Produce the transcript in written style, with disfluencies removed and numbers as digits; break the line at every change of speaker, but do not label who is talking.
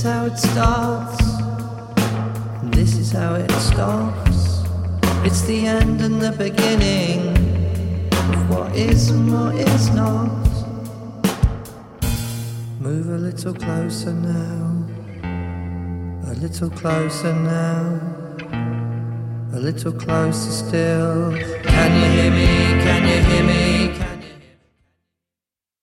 how it starts, and this is how it stops. It's the end and the beginning of what is and what is not. Move a little closer now, a little closer now, a little closer still. Can you hear me? Can you hear me?